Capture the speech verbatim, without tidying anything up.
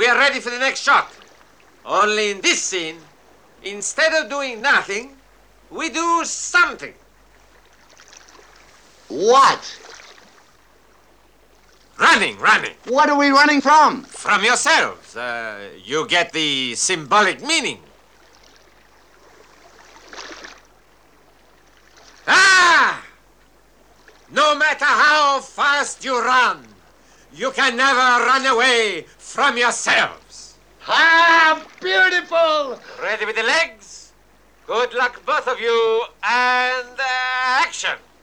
we are ready for the next shot. Only in this scene, instead of doing nothing, we do something. What? Running, running. What are we running from? From yourselves. Uh, you get the symbolic meaning. Ah! No matter how fast you run, you can never run away from yourselves. Ah, beautiful! Ready with the legs? Good luck, both of you, and uh, action!